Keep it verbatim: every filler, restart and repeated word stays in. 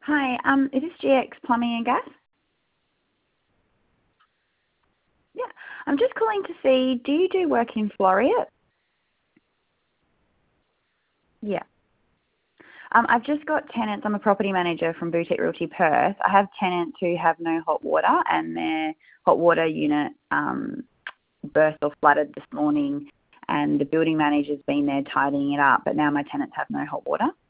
Hi, um, is this G X Plumbing and Gas? Yeah, I'm just calling to see, do you do work in Floreat? Yeah. Um, I've just got tenants. I'm a property manager from Boutique Realty Perth. I have tenants who have no hot water, and their hot water unit um, burst or flooded this morning, and the building manager's been there tidying it up, but now my tenants have no hot water.